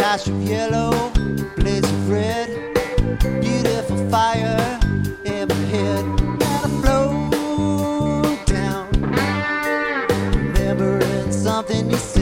flash of yellow, blaze of red, beautiful fire in my head. And I float down, remembering something you said.